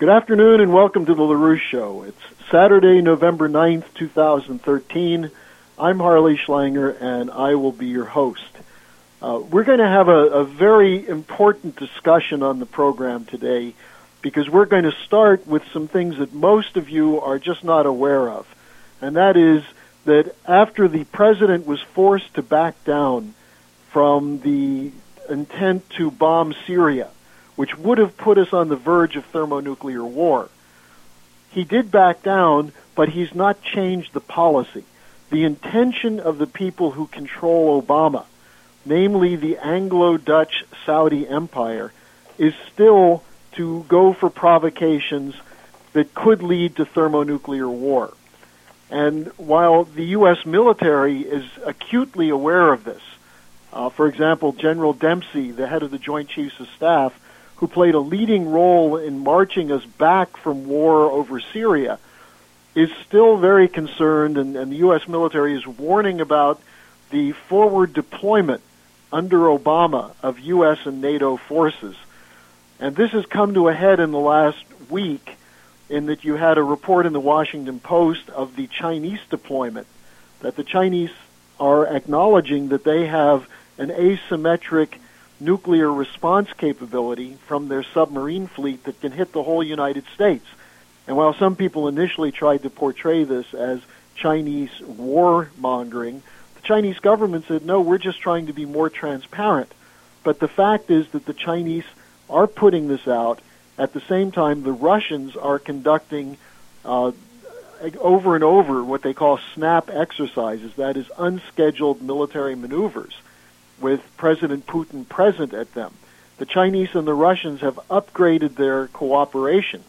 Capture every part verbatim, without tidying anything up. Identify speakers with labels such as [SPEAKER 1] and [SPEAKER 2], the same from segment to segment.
[SPEAKER 1] Good afternoon and welcome to the LaRouche Show. It's Saturday, November ninth, two thousand thirteen. I'm Harley Schlanger and I will be your host. Uh, we're going to have a, a very important discussion on the program today because we're going to start with some things that most of you are just not aware of. And that is that after the president was forced to back down from the intent to bomb Syria, which would have put us on the verge of thermonuclear war. He did back down, but he's not changed the policy. The intention of the people who control Obama, namely the Anglo-Dutch Saudi Empire, is still to go for provocations that could lead to thermonuclear war. And while the U S military is acutely aware of this, uh, for example, General Dempsey, the head of the Joint Chiefs of Staff, who played a leading role in marching us back from war over Syria, is still very concerned, and, and the U S military is warning about the forward deployment under Obama of U S and NATO forces. And this has come to a head in the last week in that you had a report in the Washington Post of the Chinese deployment, that the Chinese are acknowledging that they have an asymmetric nuclear response capability from their submarine fleet that can hit the whole United States. And while some people initially tried to portray this as Chinese warmongering, the Chinese government said, no, we're just trying to be more transparent. But the fact is that the Chinese are putting this out. At the same time, the Russians are conducting uh, over and over what they call snap exercises, that is, unscheduled military maneuvers, with President Putin present at them. The Chinese and the Russians have upgraded their cooperation.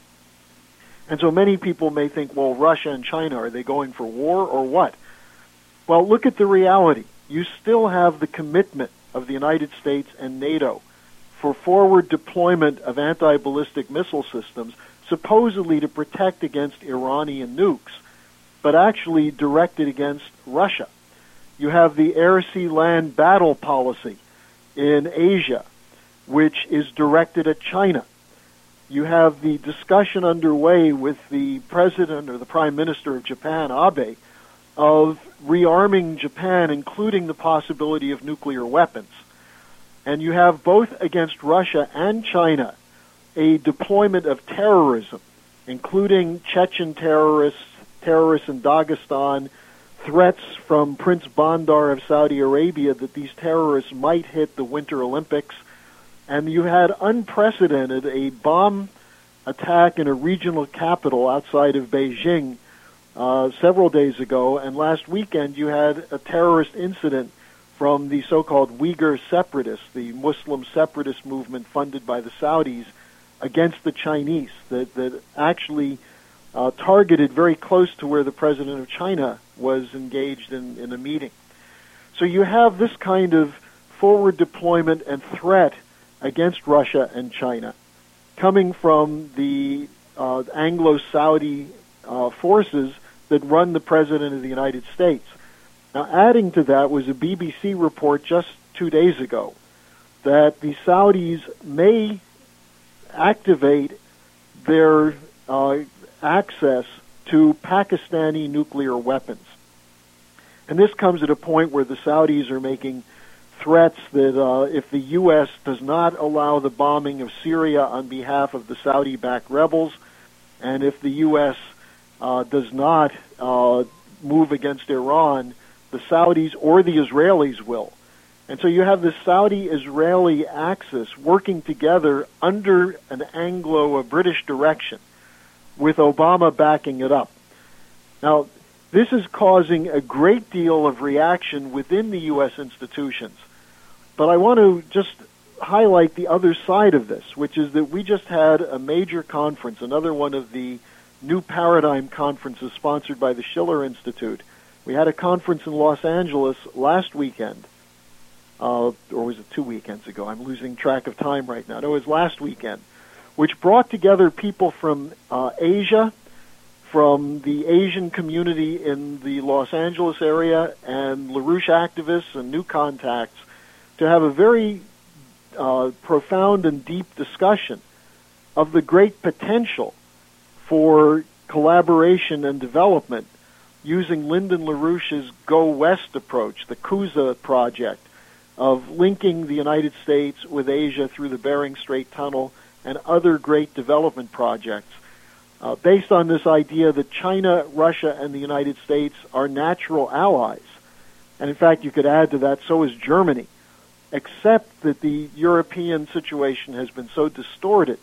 [SPEAKER 1] And so many people may think, well, Russia and China, are they going for war or what? Well, look at the reality. You still have the commitment of the United States and NATO for forward deployment of anti-ballistic missile systems, supposedly to protect against Iranian nukes, but actually directed against Russia. You have the air-sea-land battle policy in Asia, which is directed at China. You have the discussion underway with the president or the prime minister of Japan, Abe, of rearming Japan, including the possibility of nuclear weapons. And you have both against Russia and China a deployment of terrorism, including Chechen terrorists, terrorists in Dagestan, threats from Prince Bandar of Saudi Arabia that these terrorists might hit the Winter Olympics. And you had unprecedented a bomb attack in a regional capital outside of Beijing uh, several days ago. And last weekend you had a terrorist incident from the so-called Uyghur separatists, the Muslim separatist movement funded by the Saudis, against the Chinese that, that actually uh, targeted very close to where the president of China was engaged in, in a meeting. So you have this kind of forward deployment and threat against Russia and China coming from the uh, Anglo-Saudi uh, forces that run the President of the United States. Now, adding to that was a B B C report just two days ago that the Saudis may activate their uh, access to Pakistani nuclear weapons. And this comes at a point where the Saudis are making threats that uh, if the U S does not allow the bombing of Syria on behalf of the Saudi-backed rebels, and if the U S uh, does not uh, move against Iran, the Saudis or the Israelis will. And so you have the Saudi-Israeli axis working together under an Anglo-British direction, with Obama backing it up. Now, this is causing a great deal of reaction within the U S institutions. But I want to just highlight the other side of this, which is that we just had a major conference, another one of the New Paradigm conferences sponsored by the Schiller Institute. We had a conference in Los Angeles last weekend, uh, or was it two weekends ago? I'm losing track of time right now. No, it was last weekend, which brought together people from uh, Asia, from the Asian community in the Los Angeles area, and LaRouche activists and new contacts to have a very uh, profound and deep discussion of the great potential for collaboration and development using Lyndon LaRouche's Go West approach, the CUSA project, of linking the United States with Asia through the Bering Strait Tunnel and other great development projects, uh, based on this idea that China, Russia, and the United States are natural allies. And in fact, you could add to that, so is Germany, except that the European situation has been so distorted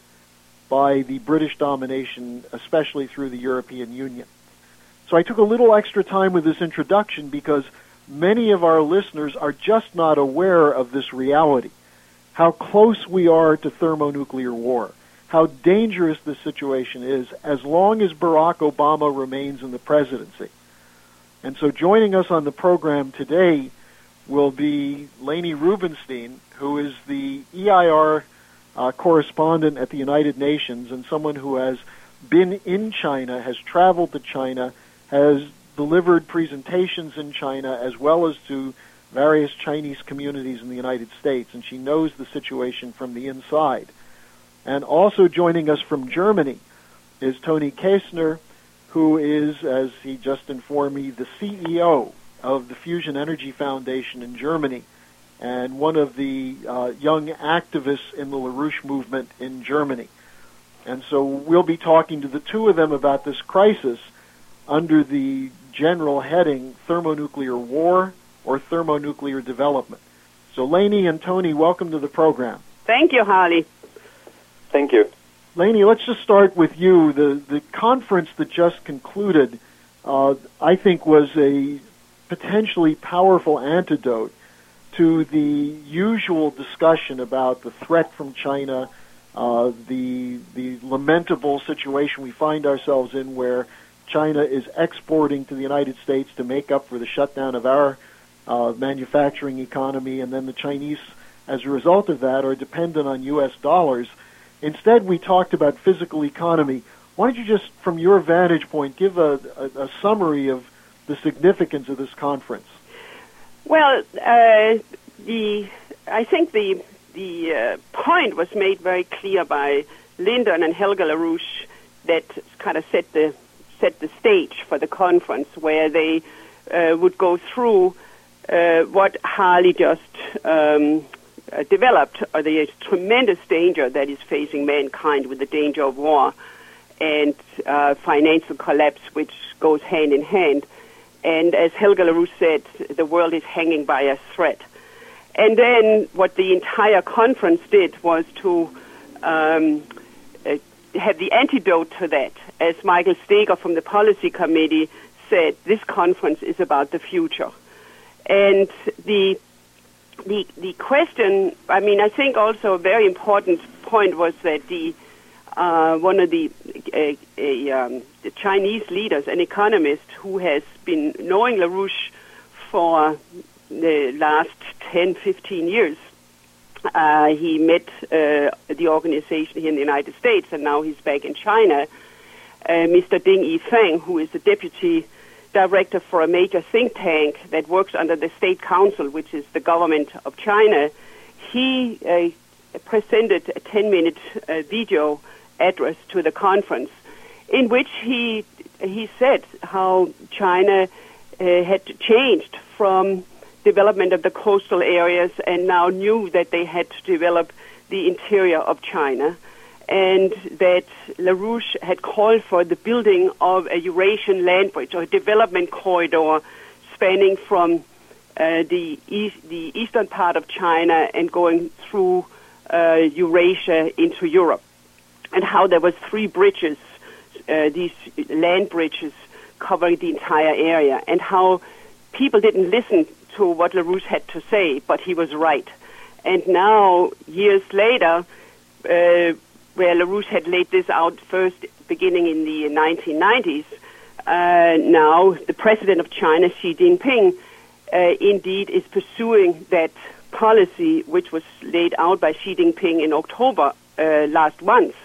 [SPEAKER 1] by the British domination, especially through the European Union. So I took a little extra time with this introduction because many of our listeners are just not aware of this reality, how close we are to thermonuclear war, how dangerous this situation is as long as Barack Obama remains in the presidency. And so joining us on the program today will be Leni Rubinstein, who is the E I R uh, correspondent at the United Nations and someone who has been in China, has traveled to China, has delivered presentations in China as well as to various Chinese communities in the United States, and she knows the situation from the inside. And also joining us from Germany is Tony Kaesner, who is, as he just informed me, the C E O of the Fusion Energy Foundation in Germany and one of the uh, young activists in the LaRouche movement in Germany. And so we'll be talking to the two of them about this crisis under the general heading thermonuclear war or thermonuclear development. So Leni and Tony, welcome to the program.
[SPEAKER 2] Thank you, Harley.
[SPEAKER 3] Thank you.
[SPEAKER 1] Leni, let's just start with you. The the conference that just concluded, uh, I think, was a potentially powerful antidote to the usual discussion about the threat from China, uh, the the lamentable situation we find ourselves in where China is exporting to the United States to make up for the shutdown of our uh, manufacturing economy, and then the Chinese, as a result of that, are dependent on U S dollars. Instead, we talked about physical economy. Why don't you just, from your vantage point, give a, a, a summary of the significance of this conference?
[SPEAKER 2] Well, uh, the I think the the uh, point was made very clear by Lyndon and Helga LaRouche that kind of set the set the stage for the conference, where they uh, would go through uh, what Harley just um, uh, developed, or the tremendous danger that is facing mankind with the danger of war and uh, financial collapse, which goes hand in hand. And as Helga LaRouche said, the world is hanging by a thread. And then what the entire conference did was to um, uh, have the antidote to that. As Michael Steger from the Policy Committee said, this conference is about the future. And the the the question, I mean, I think also a very important point was that the uh, one of the, uh, a, um, the Chinese leaders, an economist who has been knowing LaRouche for the last ten, fifteen years, uh, he met uh, the organization here in the United States, and now he's back in China. Uh, Mister Ding Yifeng, who is the deputy director for a major think tank that works under the State Council, which is the government of China, he uh, presented a ten-minute uh, video address to the conference, in which he he said how China uh, had changed from development of the coastal areas and now knew that they had to develop the interior of China, and that LaRouche had called for the building of a Eurasian land bridge, or a development corridor spanning from uh, the east, the eastern part of China and going through uh, Eurasia into Europe, and how there was three bridges, uh, these land bridges covering the entire area, and how people didn't listen to what LaRouche had to say, but he was right. And now, years later, uh, where LaRouche had laid this out first beginning in the nineteen nineties, uh, now the president of China, Xi Jinping, uh, indeed is pursuing that policy which was laid out by Xi Jinping in October uh, last month,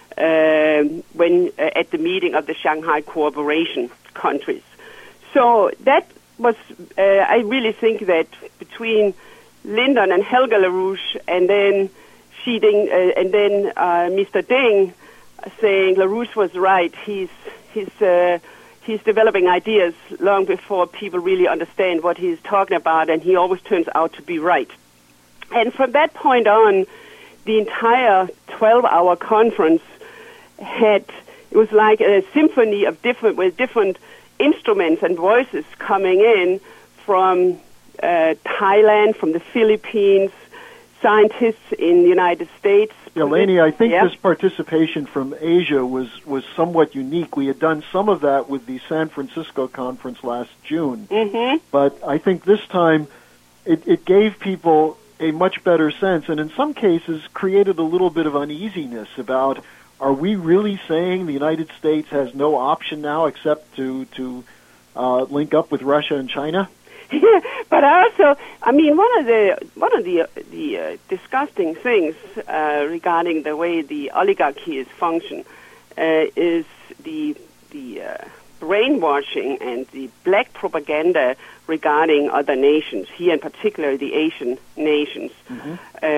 [SPEAKER 2] uh, when uh, at the meeting of the Shanghai Cooperation countries. So that was, uh, I really think that between Lyndon and Helga LaRouche and then Xi Ding, uh, and then uh, Mister Ding, saying LaRouche was right. He's he's uh, he's developing ideas long before people really understand what he's talking about, and he always turns out to be right. And from that point on, the entire twelve-hour conference had, it was like a symphony of different, with different instruments and voices coming in from uh, Thailand, from the Philippines, scientists in the United States.
[SPEAKER 1] Yeah, Lainey, I think
[SPEAKER 2] yeah.
[SPEAKER 1] this participation from Asia was, was somewhat unique. We had done some of that with the San Francisco conference last June.
[SPEAKER 2] Mm-hmm.
[SPEAKER 1] But I think this time it, it gave people a much better sense, and in some cases created a little bit of uneasiness about, are we really saying the United States has no option now except to, to uh, link up with Russia and China?
[SPEAKER 2] Yeah, but also, I mean, one of the one of the the uh, disgusting things uh, regarding the way the oligarchy is function uh, is the the uh, brainwashing and the black propaganda regarding other nations. Here, in particular, the Asian nations, mm-hmm.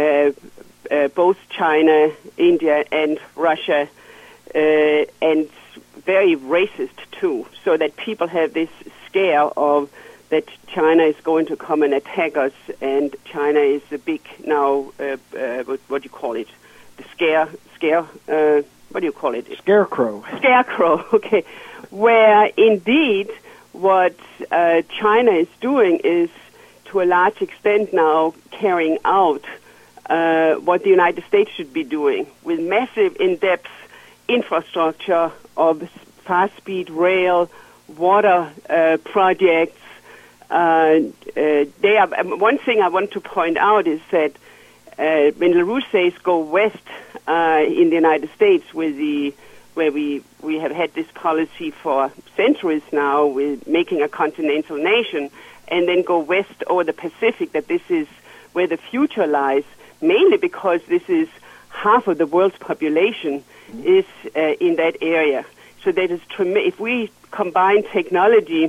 [SPEAKER 2] uh, uh, both China, India, and Russia, uh, and very racist too. So that people have this scare of that China is going to come and attack us, and China is a big now. Uh, uh, what, what do you call it? The scare, scare. Uh, what do you call it?
[SPEAKER 1] Scarecrow.
[SPEAKER 2] Scarecrow. Okay. Where indeed, what uh, China is doing is, to a large extent now, carrying out uh, what the United States should be doing with massive, in-depth infrastructure of fast-speed rail, water uh, projects. Uh, uh, they are, um, one thing I want to point out is that uh, when LaRouche says go west uh, in the United States, with the where we, we have had this policy for centuries now, with making a continental nation, and then go west over the Pacific, that this is where the future lies, mainly because this is half of the world's population is uh, in that area. So that is trem- if we combine technology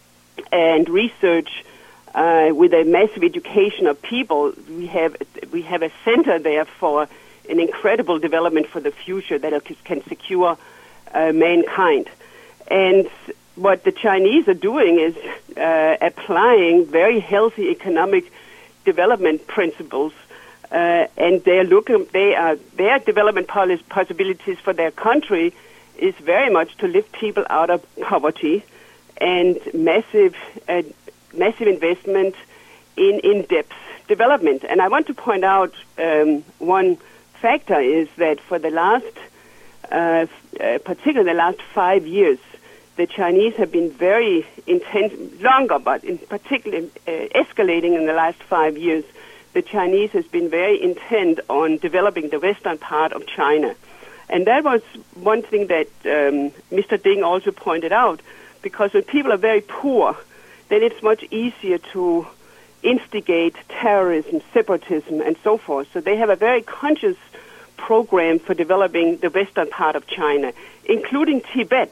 [SPEAKER 2] and research uh, with a massive education of people, we have we have a center there for an incredible development for the future that can secure uh, mankind. And what the Chinese are doing is uh, applying very healthy economic development principles, uh, and they're looking. They are their development possibilities for their country is very much to lift people out of poverty, and massive, uh, massive investment in in-depth development. And I want to point out um, one factor is that for the last, uh, uh, particularly the last five years, the Chinese have been very intense, longer, but in particular uh, escalating in the last five years. The Chinese has been very intent on developing the western part of China. And that was one thing that um, Mister Ding also pointed out, because when people are very poor, then it's much easier to instigate terrorism, separatism, and so forth. So they have a very conscious program for developing the western part of China, including Tibet,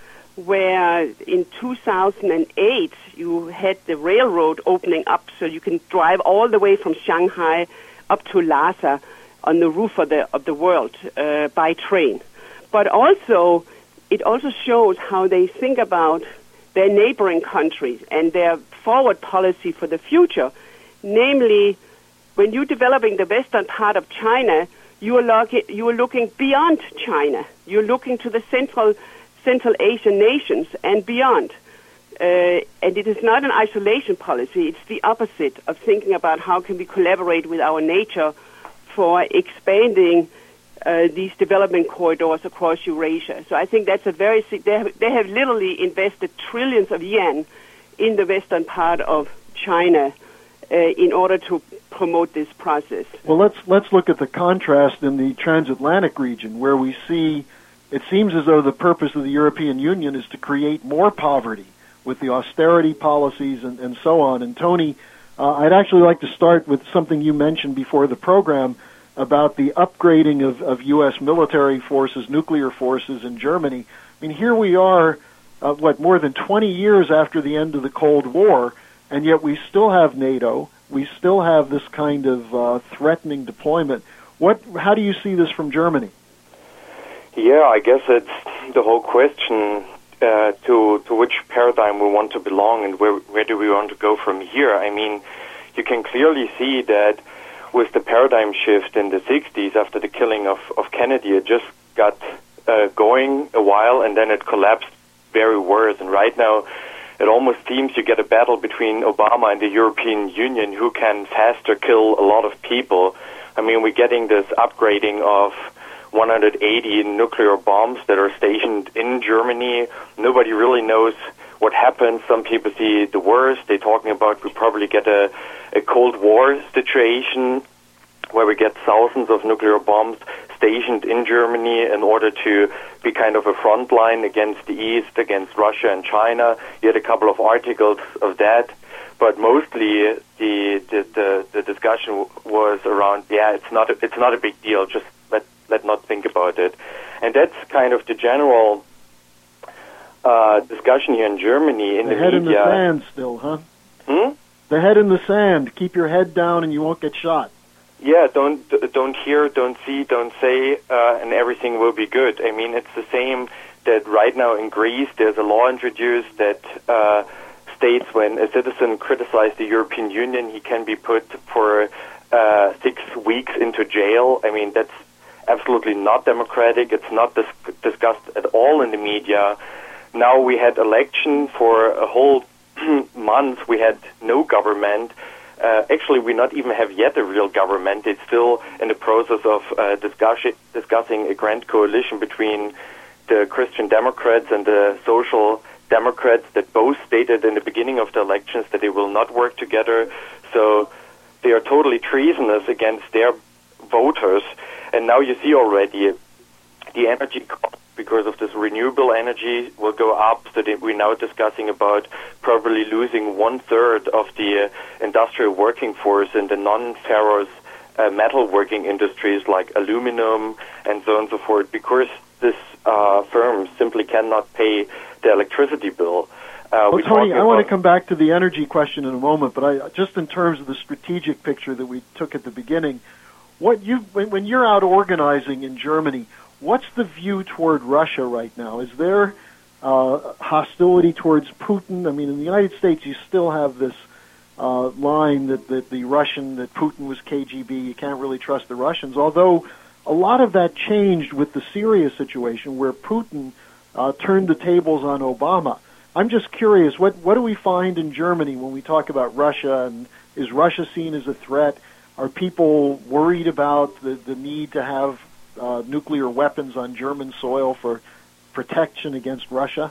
[SPEAKER 2] where in two thousand eight you had the railroad opening up so you can drive all the way from Shanghai up to Lhasa on the roof of the of the world uh, by train. But also, it also shows how they think about their neighboring countries and their forward policy for the future. Namely, when you're developing the western part of China, you are, look- you are looking beyond China. You're looking to the Central Central Asian nations and beyond. Uh, and it is not an isolation policy. It's the opposite of thinking about how can we collaborate with our nature for expanding uh, these development corridors across Eurasia. So I think that's a very, they have, they have literally invested trillions of yen in the western part of China uh, in order to promote this process.
[SPEAKER 1] Well, let's let's look at the contrast in the transatlantic region, where we see it seems as though the purpose of the European Union is to create more poverty with the austerity policies and, and so on. And Tony, uh, I'd actually like to start with something you mentioned before the program about the upgrading of, of U S military forces, nuclear forces in Germany. I mean, here we are, uh, what, more than twenty years after the end of the Cold War, and yet we still have NATO. We still have this kind of uh, threatening deployment. What? How do you see this from Germany?
[SPEAKER 3] Yeah, I guess it's the whole question uh, to to which paradigm we want to belong and where where do we want to go from here. I mean, you can clearly see that with the paradigm shift in the sixties after the killing of, of Kennedy, it just got uh, going a while and then it collapsed very worse. And right now, it almost seems you get a battle between Obama and the European Union who can faster kill a lot of people. I mean, we're getting this upgrading of one hundred eighty nuclear bombs that are stationed in Germany. Nobody really knows what happens. Some people see the worst. They're talking about we probably get a, a Cold War situation where we get thousands of nuclear bombs stationed in Germany in order to be kind of a front line against the East, against Russia and China. You had a couple of articles of that. But mostly the the, the, the discussion was around, yeah, it's not a, it's not a big deal. Just let let not think about it, and that's kind of the general uh, discussion here in Germany in
[SPEAKER 1] the,
[SPEAKER 3] the
[SPEAKER 1] head
[SPEAKER 3] media.
[SPEAKER 1] in the sand, still, huh?
[SPEAKER 3] Hmm?
[SPEAKER 1] The head in the sand. Keep your head down, and you won't get shot.
[SPEAKER 3] Yeah, don't don't hear, don't see, don't say, uh, and everything will be good. I mean, it's the same that right now in Greece there's a law introduced that. Uh, states when a citizen criticizes the European Union, he can be put for uh, six weeks into jail. I mean, that's absolutely not democratic. It's not dis- discussed at all in the media. Now we had election for a whole month. We had no government. Uh, actually, we not even have yet a real government. It's still in the process of uh, discuss- discussing a grand coalition between the Christian Democrats and the Social Democrats that both stated in the beginning of the elections that they will not work together. So they are totally treasonous against their voters. And now you see already the energy cost because of this renewable energy will go up. So that we're now discussing about probably losing one third of the uh, industrial working force in the non-ferrous uh, metal working industries like aluminum and so on and so forth, because this uh, firm simply cannot pay the electricity bill. Uh,
[SPEAKER 1] well, Tony, I want to come back to the energy question in a moment, but I, just in terms of the strategic picture that we took at the beginning, what you when, when you're out organizing in Germany, what's the view toward Russia right now? Is there uh, hostility towards Putin? I mean, in the United States, you still have this uh, line that, that the Russian, that Putin was K G B, you can't really trust the Russians, although a lot of that changed with the Syria situation where Putin Uh, turned the tables on Obama. I'm just curious, what what do we find in Germany when we talk about Russia, and is Russia seen as a threat? Are people worried about the, the need to have uh, nuclear weapons on German soil for protection against Russia?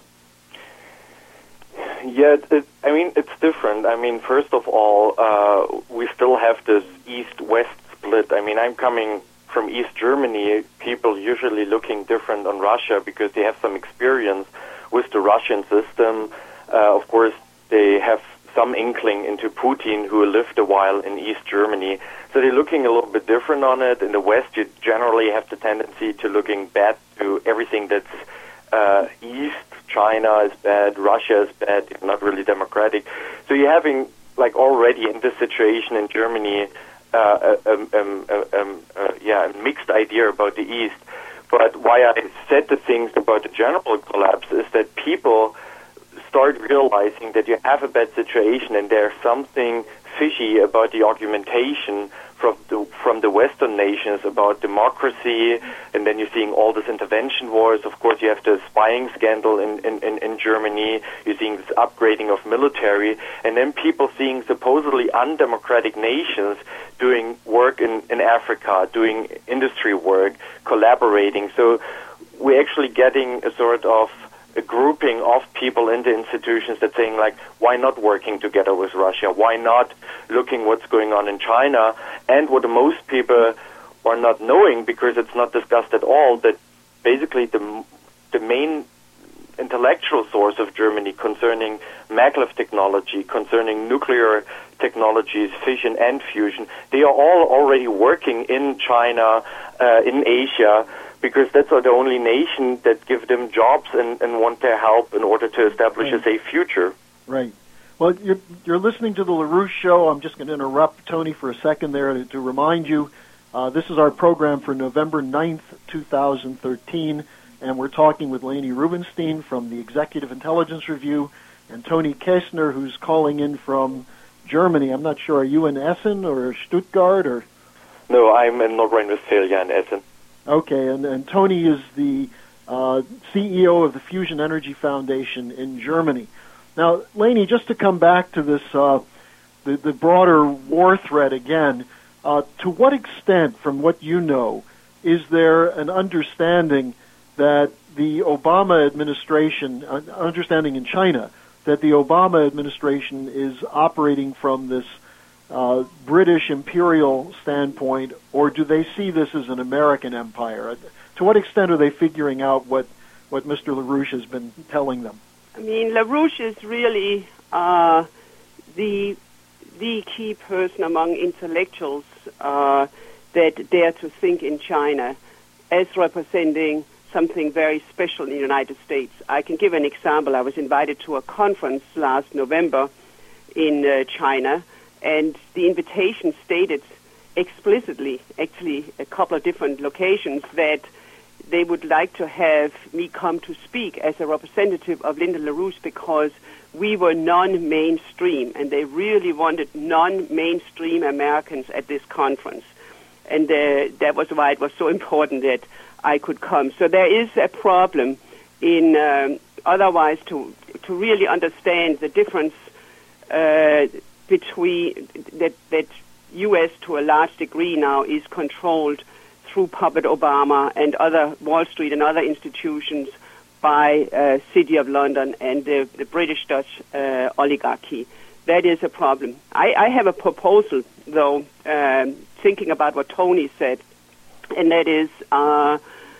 [SPEAKER 3] Yeah, it, it, I mean, it's different. I mean, first of all, uh, we still have this East-West split. I mean, I'm coming from East Germany, people usually looking different on Russia because they have some experience with the Russian system. Uh, of course, they have some inkling into Putin, who lived a while in East Germany. So they're looking a little bit different on it. In the West, you generally have the tendency to looking bad to everything that's uh, East. China is bad, Russia is bad, not really democratic. So you're having, like already in this situation in Germany, Uh, um, um, um, uh, yeah, a mixed idea about the East. But why I said the things about the general collapse is that people start realizing that you have a bad situation and there's something fishy about the argumentation from the, from the Western nations about democracy, and then you're seeing all this intervention wars. Of course, you have the spying scandal in, in, in, in Germany. You're seeing this upgrading of military, and then people seeing supposedly undemocratic nations doing work in, in Africa, doing industry work, collaborating. So we're actually getting a sort of a grouping of people in the institutions that saying, like, why not working together with Russia? Why not looking what's going on in China? And what most people are not knowing, because it's not discussed at all, that basically the the main intellectual source of Germany concerning maglev technology, concerning nuclear technologies, fission and fusion, they are all already working in China, uh, in Asia, because that's the only nation that give them jobs and, and want their help in order to establish right. a safe future.
[SPEAKER 1] Right. Well, you're, you're listening to the LaRouche Show. I'm just going to interrupt Tony for a second there to, to remind you Uh, this is our program for November ninth, two thousand thirteen, and we're talking with Leni Rubinstein from the Executive Intelligence Review and Tony Kessner, who's calling in from Germany. I'm not sure, are you in Essen or Stuttgart? Or?
[SPEAKER 3] No, I'm in North Rhine-Westphalia in Essen.
[SPEAKER 1] Okay, and, and Tony is the uh, C E O of the Fusion Energy Foundation in Germany. Now, Leni, just to come back to this, uh, the, the broader war threat again, uh, to what extent, from what you know, is there an understanding that the Obama administration, uh, understanding in China, that the Obama administration is operating from this uh, British imperial standpoint, or do they see this as an American empire? To what extent are they figuring out what, what Mister LaRouche has been telling them?
[SPEAKER 2] I mean, LaRouche is really uh, the the key person among intellectuals uh, that dare to think in China as representing something very special in the United States. I can give an example. I was invited to a conference last November in uh, China, and the invitation stated explicitly, actually a couple of different locations, that they would like to have me come to speak as a representative of Lyndon LaRouche because we were non-mainstream, and they really wanted non-mainstream Americans at this conference. And uh, that was why it was so important that I could come. So there is a problem in um, otherwise to to really understand the difference uh, between that that U S to a large degree now is controlled through Puppet Obama and other Wall Street and other institutions by uh, City of London and the, the British Dutch uh, oligarchy. That is a problem. I, I have a proposal, though, um, thinking about what Tony said, and that is uh,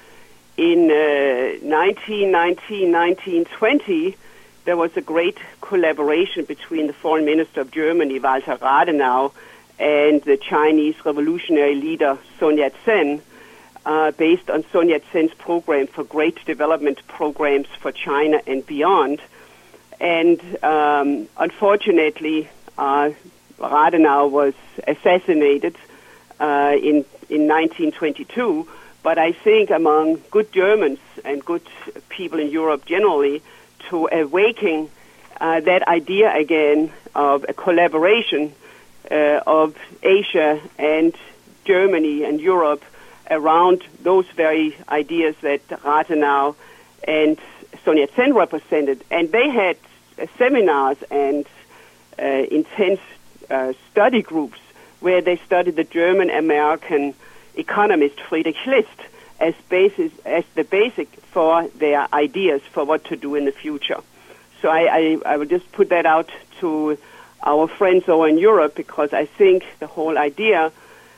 [SPEAKER 2] in uh, nineteen nineteen, nineteen twenty, there was a great collaboration between the foreign minister of Germany, Walter Rathenau, and the Chinese revolutionary leader Sun Yat-sen, uh, based on Sun Yat-sen's program for great development programs for China and beyond. And um, unfortunately, uh, Rathenau was assassinated uh, in in nineteen twenty-two. But I think among good Germans and good people in Europe generally, to awaken uh, that idea again of a collaboration uh, of Asia and Germany and Europe around those very ideas that Rathenau and Sun Yat-sen represented. And they had uh, seminars and uh, intense uh, study groups where they studied the German-American economist Friedrich List as basis as the basic for their ideas for what to do in the future. So I, I, I will just put that out to our friends over in Europe, because I think the whole idea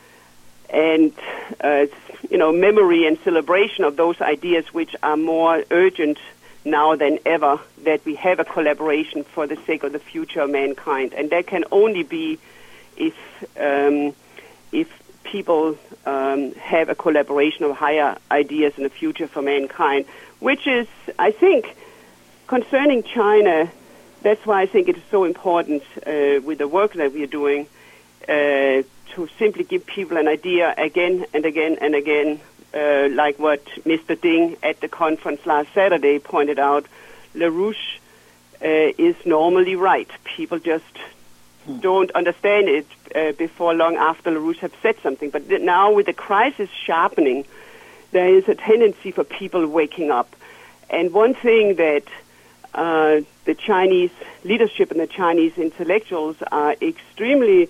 [SPEAKER 2] and uh, you know memory and celebration of those ideas, which are more urgent now than ever, that we have a collaboration for the sake of the future of mankind, and that can only be if um, if people um, have a collaboration of higher ideas in the future for mankind, which is, I think, concerning China. That's why I think it is so important uh, with the work that we are doing uh, to simply give people an idea again and again and again, uh, like what Mister Ding at the conference last Saturday pointed out. LaRouche uh, is normally right. People just don't understand it uh, before long after LaRouche have said something. But th- now with the crisis sharpening, there is a tendency for people waking up. And one thing that uh, the Chinese leadership and the Chinese intellectuals are extremely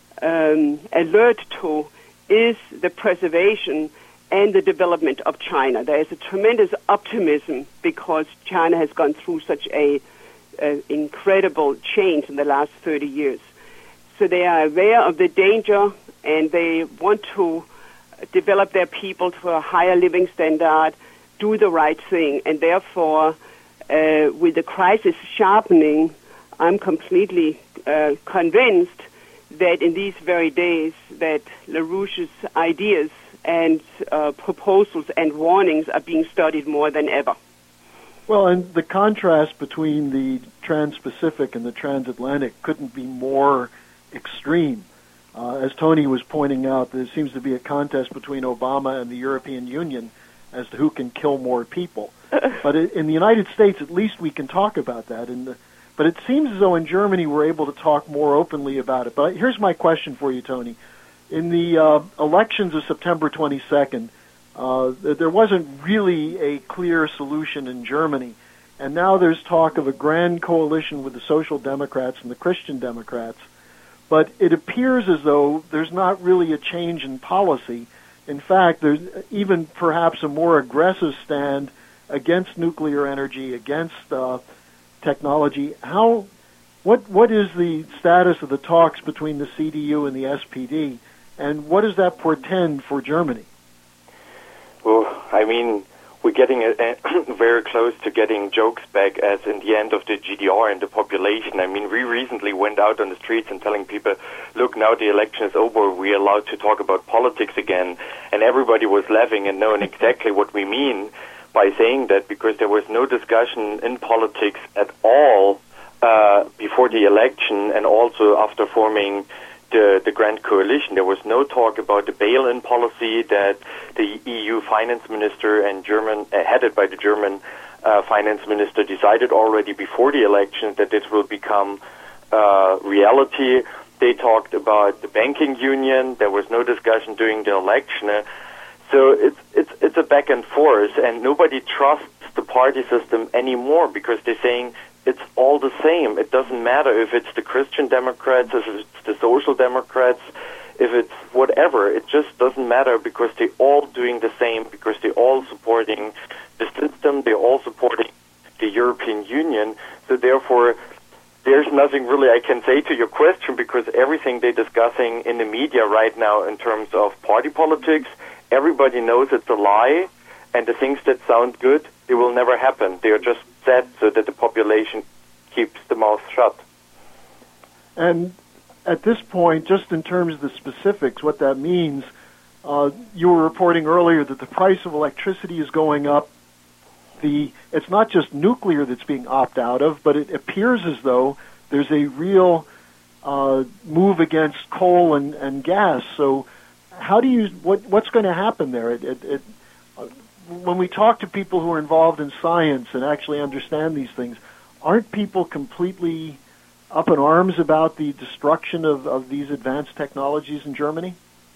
[SPEAKER 2] um, alert to is the preservation and the development of China. There is a tremendous optimism because China has gone through such a Uh, incredible change in the last thirty years. So they are aware of the danger, and they want to develop their people to a higher living standard, do the right thing, and therefore, uh, with the crisis sharpening, I'm completely uh, convinced that in these very days that LaRouche's ideas and uh, proposals and warnings are being studied more than ever.
[SPEAKER 1] Well, and the contrast between the Trans-Pacific and the Transatlantic couldn't be more extreme. Uh, as Tony was pointing out, there seems to be a contest between Obama and the European Union as to who can kill more people. But in the United States, at least we can talk about that. And but it seems as though in Germany we're able to talk more openly about it. But here's my question for you, Tony. In the uh, elections of September twenty-second, uh, there wasn't really a clear solution in Germany. And now there's talk of a grand coalition with the Social Democrats and the Christian Democrats. But it appears as though there's not really a change in policy. In fact, there's even perhaps a more aggressive stand against nuclear energy, against uh, technology. How, what, what is the status of the talks between the C D U and the S P D, and what does that portend for Germany?
[SPEAKER 3] Well, I mean, we're getting a, a very close to getting jokes back as in the end of the G D R and the population. I mean, we recently went out on the streets and telling people, look, now the election is over, we're allowed to talk about politics again. And everybody was laughing and knowing exactly what we mean by saying that, because there was no discussion in politics at all uh, before the election and also after forming The, the Grand Coalition. There was no talk about the bail-in policy that the E U finance minister and German, uh, headed by the German uh, finance minister, decided already before the election that this will become uh, reality. They talked about the banking union. There was no discussion during the election. Uh, so it's it's it's a back and forth, and nobody trusts the party system anymore because they're saying it's all the same. It doesn't matter if it's the Christian Democrats, if it's the Social Democrats, if it's whatever. It just doesn't matter because they're all doing the same, because they're all supporting the system, they're all supporting the European Union. So therefore, there's nothing really I can say to your question, because everything they're discussing in the media right now in terms of party politics, everybody knows it's a lie, and the things that sound good, they will never happen. They are just said so that the population keeps the mouth shut.
[SPEAKER 1] And at this point, just in terms of the specifics, what that means, uh, you were reporting earlier that the price of electricity is going up. The it's not just nuclear that's being opted out of, but it appears as though there's a real uh, move against coal and, and gas. So how do you what what's going to happen there? It, it, it, when we talk to people who are involved in science and actually understand these things, aren't people completely up in arms about the destruction of, of these advanced technologies in Germany?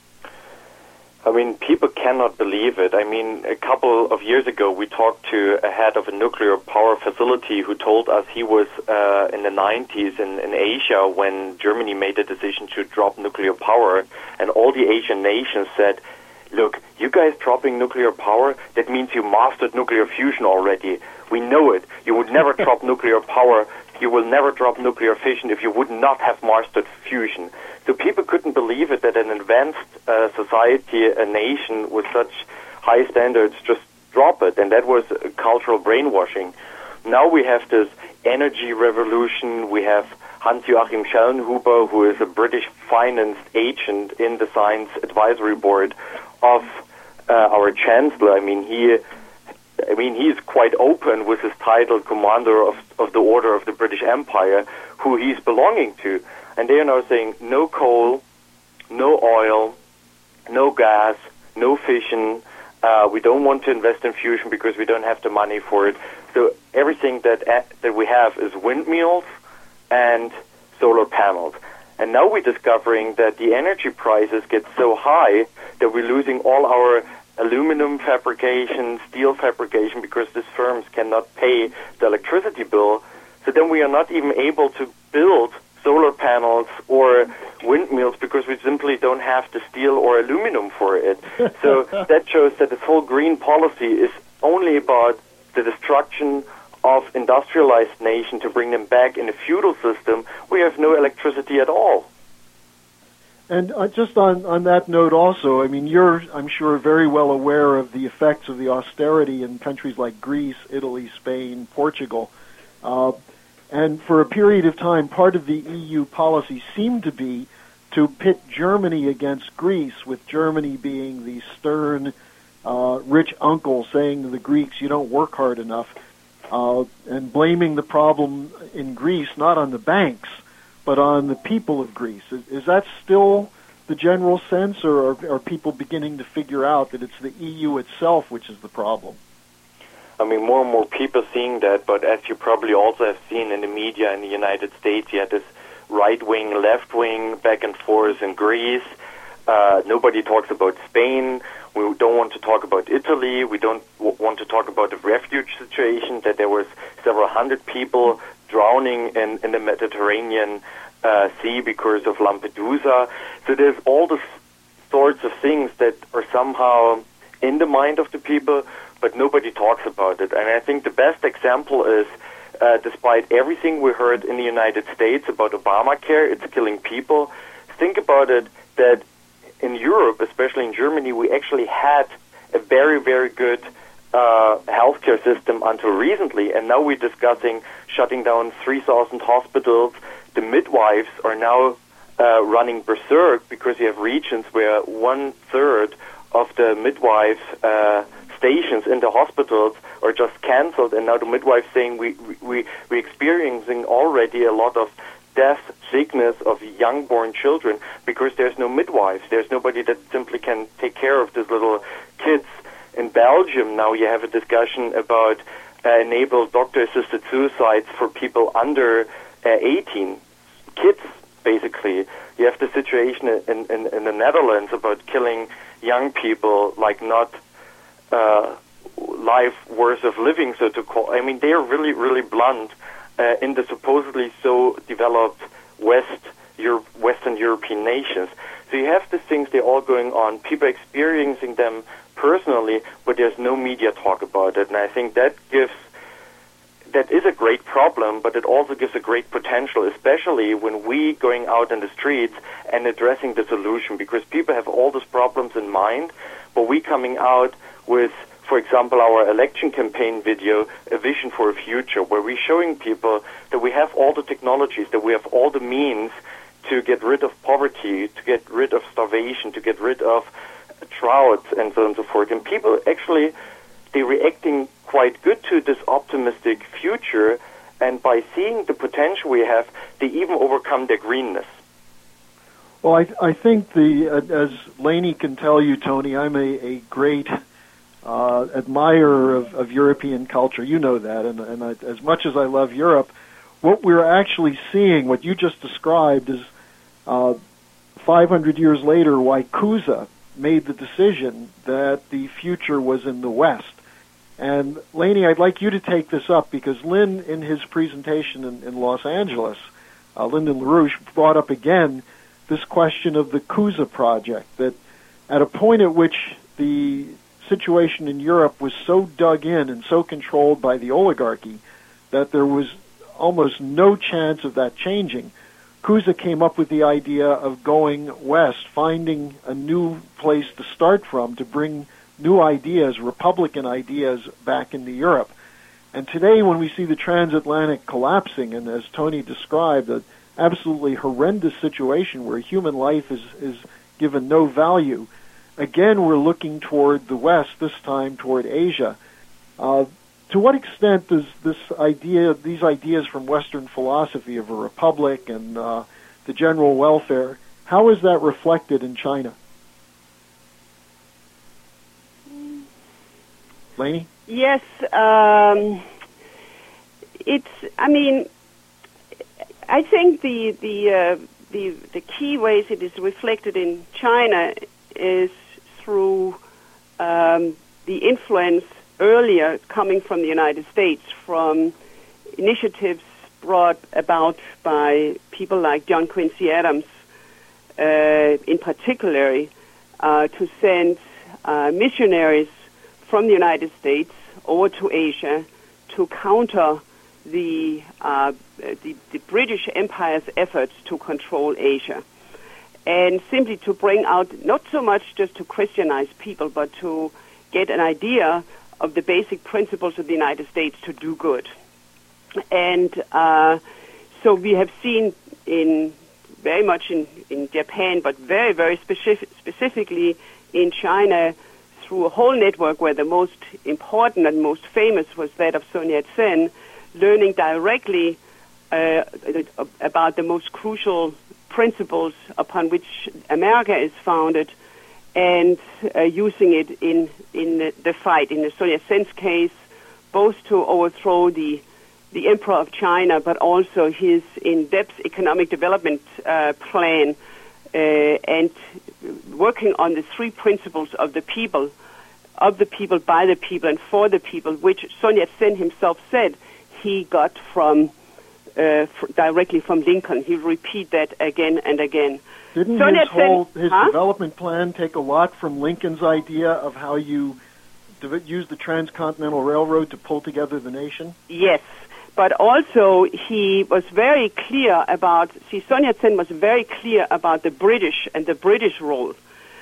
[SPEAKER 3] I mean, people cannot believe it. I mean, a couple of years ago, we talked to a head of a nuclear power facility who told us he was uh, in the nineties in, in Asia when Germany made the decision to drop nuclear power, and all the Asian nations said, look, you guys dropping nuclear power, that means you mastered nuclear fusion already. We know it. You would never drop nuclear power. You will never drop nuclear fission if you would not have mastered fusion. So people couldn't believe it that an advanced uh, society, a nation with such high standards, just drop it. And that was uh, cultural brainwashing. Now we have this energy revolution. We have Hans-Joachim Schellnhuber, who is a British finance agent in the Science Advisory Board of uh, our Chancellor. I mean, he, I mean, he's quite open with his title, Commander of, of the Order of the British Empire, who he's belonging to. And they are now saying no coal, no oil, no gas, no fission. Uh, we don't want to invest in fusion because we don't have the money for it. So everything that uh, that we have is windmills and solar panels. And now we're discovering that the energy prices get so high that we're losing all our aluminum fabrication, steel fabrication, because these firms cannot pay the electricity bill. So then we are not even able to build solar panels or windmills because we simply don't have the steel or aluminum for it. So that shows that this whole green policy is only about the destruction of industrialized nation to bring them back in a feudal system. We have no electricity at all.
[SPEAKER 1] And uh, just on, on that note also, I mean, you're, I'm sure, very well aware of the effects of the austerity in countries like Greece, Italy, Spain, Portugal. Uh, and for a period of time, part of the E U policy seemed to be to pit Germany against Greece, with Germany being the stern, uh, rich uncle saying to the Greeks, you don't work hard enough. Uh, and blaming the problem in Greece not on the banks, but on the people of Greece. Is, is that still the general sense, or are, are people beginning to figure out that it's the E U itself which is the problem?
[SPEAKER 3] I mean, more and more people seeing that, but as you probably also have seen in the media in the United States, you had this right-wing, left-wing, back and forth in Greece. Uh, nobody talks about Spain. We don't want to talk about Italy. We don't w- want to talk about the refuge situation, that there was several hundred people drowning in, in the Mediterranean uh, Sea because of Lampedusa. So there's all the sorts of things that are somehow in the mind of the people, but nobody talks about it. And I think the best example is, uh, despite everything we heard in the United States about Obamacare, it's killing people. Think about it, that in Europe, especially in Germany, we actually had a very, very good uh, healthcare system until recently, and now we're discussing shutting down three thousand hospitals. The midwives are now uh, running berserk because you have regions where one-third of the midwives' uh, stations in the hospitals are just canceled, and now the midwives saying we, we, we're experiencing already a lot of death, sickness of young-born children because there's no midwives. There's nobody that simply can take care of these little kids. In Belgium, now you have a discussion about uh, enabled doctor-assisted suicides for people under uh, eighteen. Kids, basically. You have the situation in, in, in the Netherlands about killing young people, like not uh, life worth of living, so to call. I mean, they are really, really blunt uh, in the supposedly so developed West Europe, Western European nations. So you have these things, they're all going on. People experiencing them personally, but there's no media talk about it. And I think that gives, that is a great problem, but it also gives a great potential, especially when we going out in the streets and addressing the solution, because people have all these problems in mind, but we coming out with, for example, our election campaign video, A Vision for a Future, where we're showing people that we have all the technologies, that we have all the means to get rid of poverty, to get rid of starvation, to get rid of droughts, and so on and so forth. And people actually, they're reacting quite good to this optimistic future, and by seeing the potential we have, they even overcome their greenness.
[SPEAKER 1] Well, I, I think the uh, as Lainey can tell you, Tony, I'm a, a great uh, admirer of, of European culture. You know that, and, and I, as much as I love Europe, what we're actually seeing, what you just described, is uh, five hundred years later, why Cusa made the decision that the future was in the West. And Lainey, I'd like you to take this up, because Lynn, in his presentation in, in Los Angeles, uh, Lyndon LaRouche brought up again this question of the Cusa project, that at a point at which the situation in Europe was so dug in and so controlled by the oligarchy that there was almost no chance of that changing, Cusa came up with the idea of going west, finding a new place to start from to bring new ideas, Republican ideas, back into Europe. And today, when we see the transatlantic collapsing, and as Tony described, an absolutely horrendous situation where human life is, is given no value, again, we're looking toward the West, this time toward Asia. Uh, to what extent does this idea, these ideas from Western philosophy of a republic and uh, the general welfare, how is that reflected in China? Lainey?
[SPEAKER 2] Yes, um, it's. I mean, I think the the uh, the the key ways it is reflected in China is through um, the influence earlier coming from the United States, from initiatives brought about by people like John Quincy Adams, uh, in particular, uh, to send uh, missionaries from the United States over to Asia to counter the, uh, the the British Empire's efforts to control Asia, and simply to bring out, not so much just to Christianize people, but to get an idea of the basic principles of the United States to do good. And uh, so we have seen in very much in, in Japan, but very, very specific, specifically in China, through a whole network where the most important and most famous was that of Sun Yat-sen, learning directly uh, about the most crucial principles upon which America is founded and uh, using it in, in the, the fight. In the Sun Yat-sen's case, both to overthrow the, the Emperor of China, but also his in-depth economic development uh, plan, uh, and working on the three principles of the people, of the people, by the people, and for the people, which Sun Yat-sen himself said he got from uh, f- directly from Lincoln. He repeat that again and again.
[SPEAKER 1] Didn't
[SPEAKER 2] Sun
[SPEAKER 1] his
[SPEAKER 2] Yat-sen,
[SPEAKER 1] whole his
[SPEAKER 2] huh?
[SPEAKER 1] development plan take a lot from Lincoln's idea of how you de- use the Transcontinental Railroad to pull together the nation?
[SPEAKER 2] Yes, but also he was very clear about. See, Sun Yat-sen was very clear about the British and the British role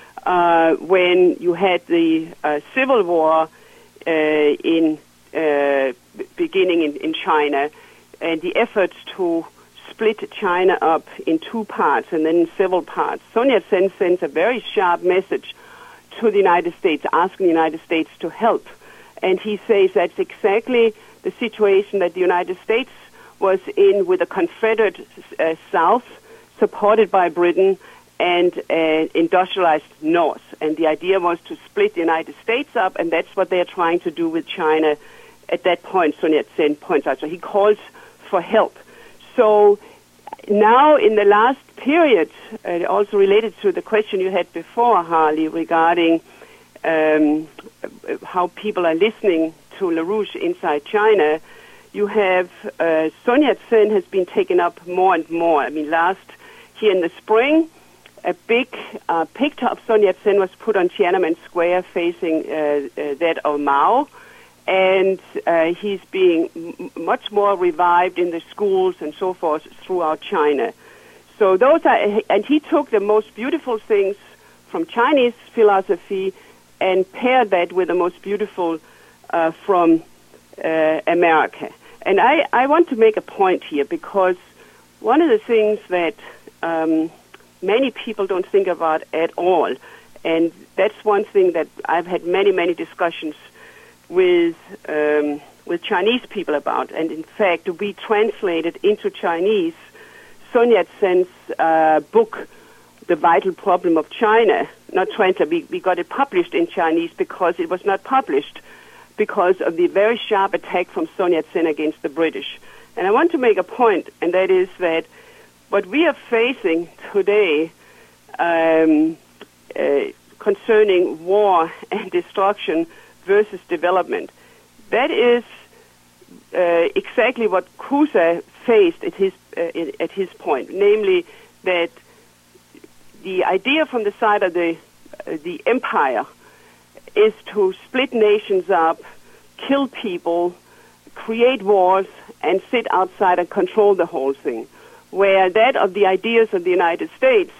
[SPEAKER 2] uh, when you had the uh, Civil War uh, in uh, beginning in, in China, and the efforts to split China up in two parts and then in several parts. Sun Yat-sen sends a very sharp message to the United States, asking the United States to help. And he says that's exactly the situation that the United States was in with a Confederate uh, South, supported by Britain, and uh, industrialized North. And the idea was to split the United States up, and that's what they're trying to do with China at that point, Sun Yat-sen points out. So he calls for help. So now in the last period, uh, also related to the question you had before, Harley, regarding um, how people are listening to LaRouche inside China, you have uh, Sun Yat-sen has been taken up more and more. I mean, last here in the spring, a big uh, picture of Sun Yat-sen was put on Tiananmen Square facing uh, uh, that of Mao. And uh, he's being m- much more revived in the schools and so forth throughout China. So those are, and he took the most beautiful things from Chinese philosophy and paired that with the most beautiful uh, from uh, America. And I, I want to make a point here, because one of the things that um, many people don't think about at all, and that's one thing that I've had many, many discussions with um, with Chinese people about, and in fact we translated into Chinese Sun Yat-sen's uh, book, The Vital Problem of China. Not translated, we, we got it published in Chinese because it was not published because of the very sharp attack from Sun Yat-sen against the British. And I want to make a point, and that is that what we are facing today um, uh, concerning war and destruction versus development, that is uh, exactly what Cusa faced at his uh, at his point, namely that the idea from the side of the uh, the empire is to split nations up, kill people, create wars, and sit outside and control the whole thing. Where that of the ideas of the United States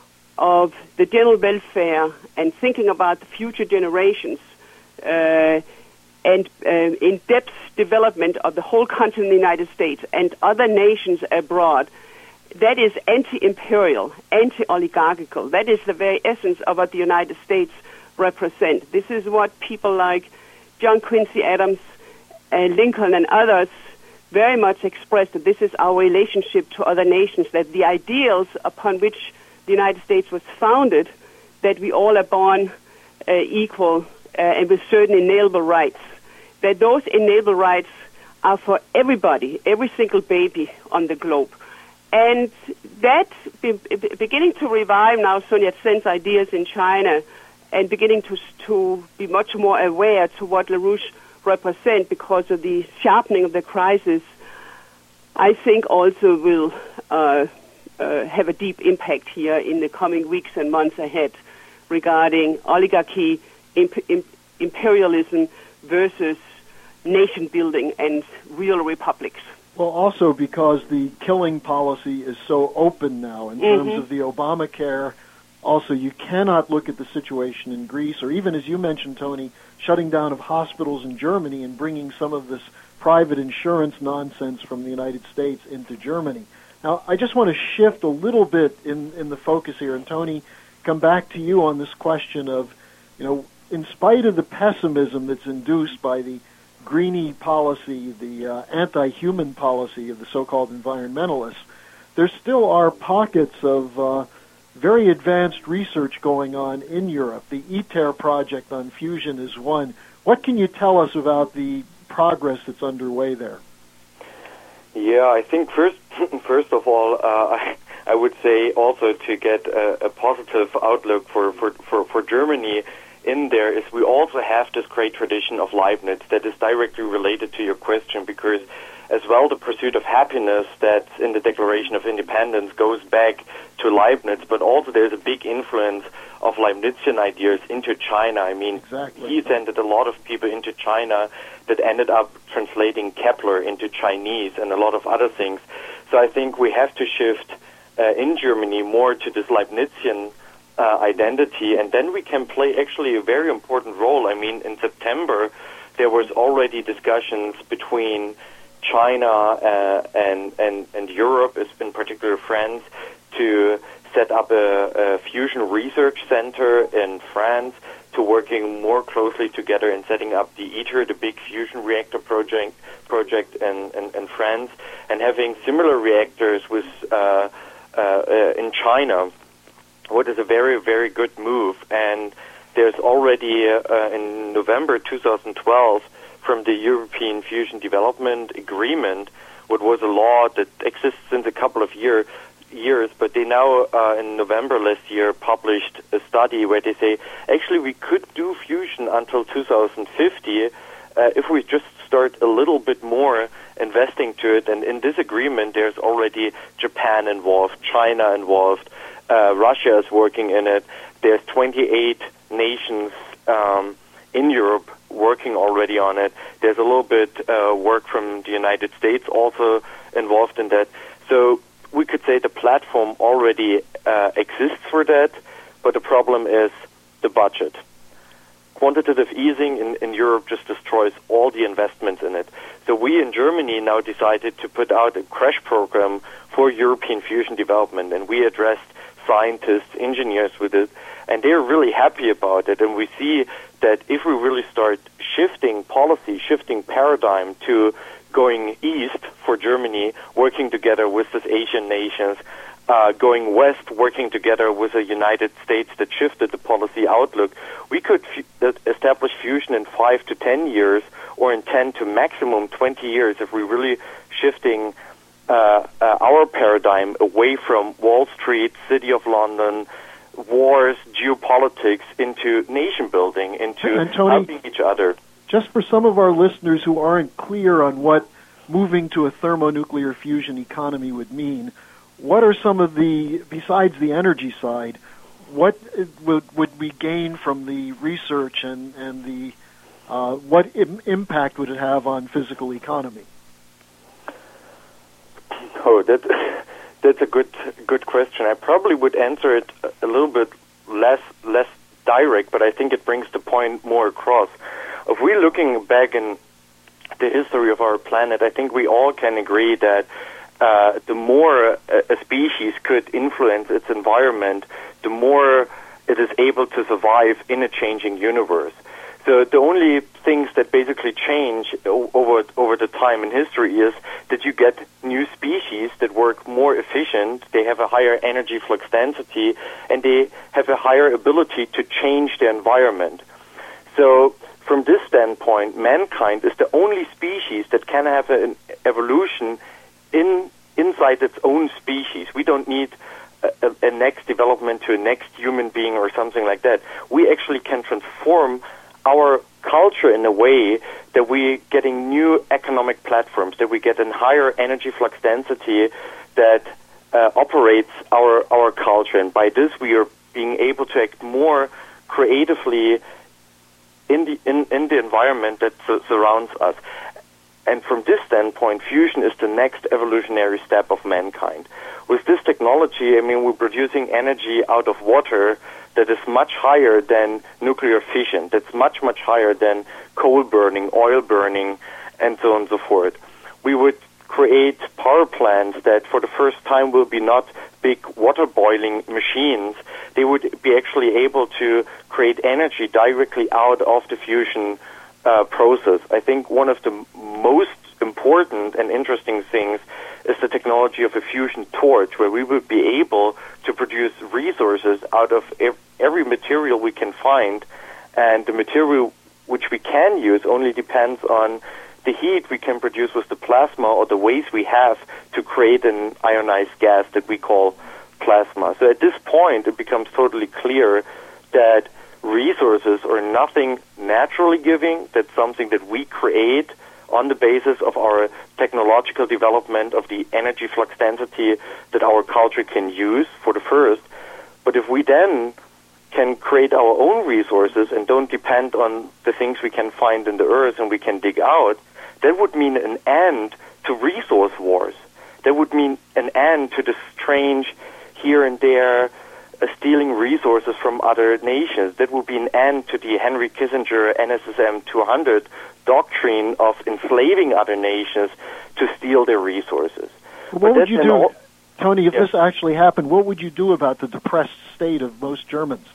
[SPEAKER 2] of the general welfare and thinking about the future generations, Uh, and uh, in-depth development of the whole continent of the United States and other nations abroad, that is anti-imperial, anti-oligarchical. That is the very essence of what the United States represent. This is what people like John Quincy Adams, uh, Lincoln, and others very much expressed, that this is our relationship to other nations, that the ideals upon which the United States was founded, that we all are born uh, equal, Uh, and with certain inalienable rights, that those inalienable rights are for everybody, every single baby on the globe. And that be, be, beginning to revive now Sun Yat-sen's ideas in China, and beginning to to be much more aware to what LaRouche represent because of the sharpening of the crisis, I think also will uh, uh, have a deep impact here in the coming weeks and months ahead regarding oligarchy, Imp- imp- imperialism versus nation building and real republics.
[SPEAKER 1] Well, also because the killing policy is so open now in
[SPEAKER 2] mm-hmm.
[SPEAKER 1] terms of the Obamacare. Also, you cannot look at the situation in Greece, or even, as you mentioned, Tony, shutting down of hospitals in Germany and bringing some of this private insurance nonsense from the United States into Germany. Now, I just want to shift a little bit in, in the focus here, and Tony, come back to you on this question of, you know, in spite of the pessimism that's induced by the greenie policy, the uh, anti-human policy of the so-called environmentalists, there still are pockets of uh, very advanced research going on in Europe. The ITER project on fusion is one. What can you tell us about the progress that's underway there?
[SPEAKER 3] Yeah, I think first, first of all, uh, I, I would say also to get a, a positive outlook for, for, for, for Germany in there is we also have this great tradition of Leibniz that is directly related to your question, because as well the pursuit of happiness that's in the Declaration of Independence goes back to Leibniz, but also there's a big influence of Leibnizian ideas into China. I mean,
[SPEAKER 1] exactly.
[SPEAKER 3] He sent a lot of people into China that ended up translating Kepler into Chinese and a lot of other things. So I think we have to shift uh, in Germany more to this Leibnizian uh, identity, and then we can play actually a very important role. I mean, in September, there was already discussions between China uh, and, and, and Europe, in particular France, to set up a, a fusion research center in France, to working more closely together in setting up the ITER, the big fusion reactor project project in, in, in France, and having similar reactors with uh, uh, uh, in China, what is a very, very good move. And there's already uh, in November two thousand twelve from the European Fusion Development Agreement, what was a law that exists since a couple of years, years, but they now, uh, in November last year, published a study where they say, actually, we could do fusion until two thousand fifty uh, if we just start a little bit more investing to it. And in this agreement, there's already Japan involved, China involved, uh, Russia is working in it. There's twenty-eight nations um, in Europe working already on it. There's a little bit uh, work from the United States also involved in that. So we could say the platform already uh, exists for that, but the problem is the budget. Quantitative easing in, in Europe just destroys all the investments in it. So we in Germany now decided to put out a crash program for European fusion development, and we addressed scientists, engineers with it, and they're really happy about it. And we see that if we really start shifting policy, shifting paradigm to going east for Germany, working together with these Asian nations, uh, going west, working together with the United States that shifted the policy outlook, we could f- establish fusion in five to ten years, or in ten to maximum twenty years, if we're really shifting uh, uh, our paradigm away from Wall Street, City of London, wars, geopolitics, into nation building, into
[SPEAKER 1] and Tony,
[SPEAKER 3] helping each other.
[SPEAKER 1] Just for some of our listeners who aren't clear on what moving to a thermonuclear fusion economy would mean, what are some of the, besides the energy side, what would, would we gain from the research, and, and the uh, what im- impact would it have on physical economy?
[SPEAKER 3] Oh, that, that's a good good question. I probably would answer it a little bit less less direct, but I think it brings the point more across. If we're looking back in the history of our planet, I think we all can agree that uh, the more a, a species could influence its environment, the more it is able to survive in a changing universe. So the only things that basically change over over the time in history is that you get new species that work more efficient, they have a higher energy flux density, and they have a higher ability to change their environment. So from this standpoint, mankind is the only species that can have an evolution in inside its own species. We don't need a, a, a next development to a next human being or something like that. We actually can transform our culture in a way that we're getting new economic platforms, that we get a higher energy flux density that uh, operates our, our culture. And by this, we are being able to act more creatively in the in, in the environment that su- surrounds us. And from this standpoint, fusion is the next evolutionary step of mankind. With this technology, I mean, we're producing energy out of water that is much higher than nuclear fission, that's much, much higher than coal burning, oil burning, and so on and so forth. We would create power plants that for the first time will be not big water boiling machines. They would be actually able to create energy directly out of the fusion uh, process. I think one of the most important and interesting things is the technology of a fusion torch, where we would be able to produce resources out of every material we can find, and the material which we can use only depends on the heat we can produce with the plasma or the ways we have to create an ionized gas that we call plasma. So at this point, it becomes totally clear that resources are nothing naturally giving. That's something that we create on the basis of our technological development of the energy flux density that our culture can use for the first. But if we then can create our own resources and don't depend on the things we can find in the earth and we can dig out, that would mean an end to resource wars. That would mean an end to the strange here and there uh, stealing resources from other nations. That would be an end to the Henry Kissinger N S S M two hundred doctrine of enslaving other nations to steal their resources.
[SPEAKER 1] Well, what would you do,
[SPEAKER 3] all,
[SPEAKER 1] Tony, if
[SPEAKER 3] yeah.
[SPEAKER 1] this actually happened, what would you do about the depressed state of most Germans?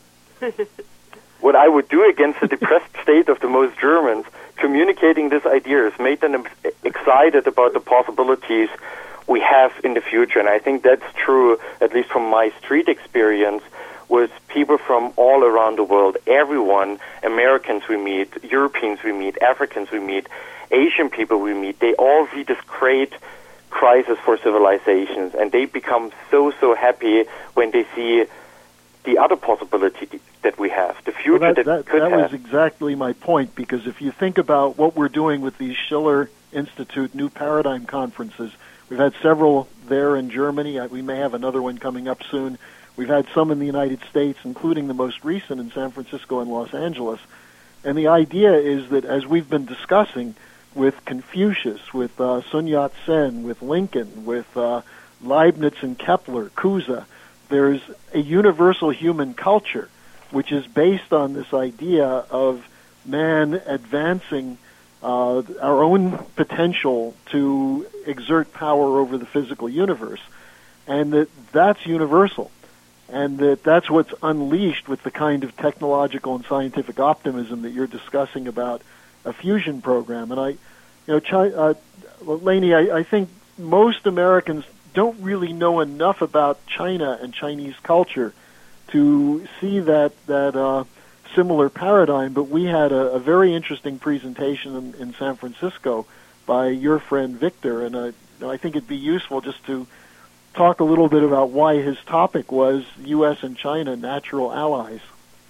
[SPEAKER 3] What I would do against the depressed state of the most Germans, communicating these ideas, made them excited about the possibilities we have in the future. And I think that's true, at least from my street experience, with people from all around the world, everyone, Americans we meet, Europeans we meet, Africans we meet, Asian people we meet, they all see this great crisis for civilizations, and they become so, so happy when they see the other possibility that we have, the future
[SPEAKER 1] well, that,
[SPEAKER 3] that,
[SPEAKER 1] that
[SPEAKER 3] we could
[SPEAKER 1] that
[SPEAKER 3] have.
[SPEAKER 1] was exactly my point, because if you think about what we're doing with these Schiller Institute New Paradigm conferences, we've had several there in Germany. We may have another one coming up soon. We've had some in the United States, including the most recent in San Francisco and Los Angeles. And the idea is that, as we've been discussing with Confucius, with uh, Sun Yat-sen, with Lincoln, with uh, Leibniz and Kepler, Cusa, there's a universal human culture which is based on this idea of man advancing uh, our own potential to exert power over the physical universe, and that that's universal, and that that's what's unleashed with the kind of technological and scientific optimism that you're discussing about a fusion program. And I, you know, Chi, uh, Lainey, I, I think most Americans don't really know enough about China and Chinese culture to see that that uh, similar paradigm. But we had a, a very interesting presentation in, in San Francisco by your friend Victor, and uh, I think it'd be useful just to talk a little bit about why his topic was U S and China natural allies.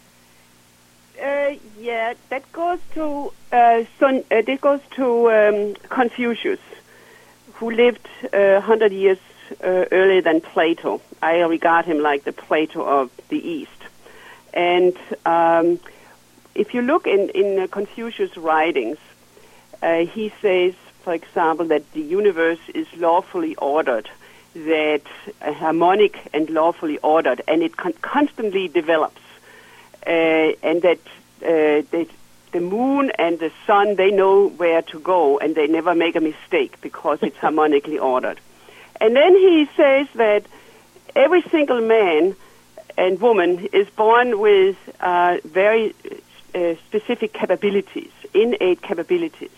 [SPEAKER 2] Uh, yeah, that goes to uh, Sun, uh, that goes to um, Confucius, who lived uh, one hundred years uh, earlier than Plato. I regard him like the Plato of the East. And um, if you look in, in uh, Confucius' writings, uh, he says, for example, that the universe is lawfully ordered, that uh, harmonic and lawfully ordered, and it con- constantly develops, uh, and that, uh, that the moon and the sun, they know where to go, and they never make a mistake because it's harmonically ordered. And then he says that every single man and woman is born with uh, very uh, specific capabilities, innate capabilities.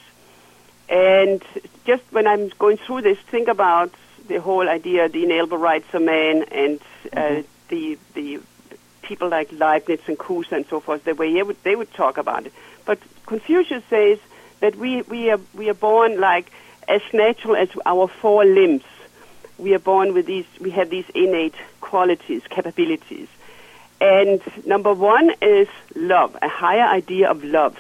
[SPEAKER 2] And just when I'm going through this, think about the whole idea, the inalienable rights of man, and uh, mm-hmm. the the people like Leibniz and Cusa and so forth, the way they would, they would talk about it. But Confucius says that we, we are we are born like as natural as our four limbs. We are born with these, we have these innate qualities, capabilities. And number one is love, a higher idea of love.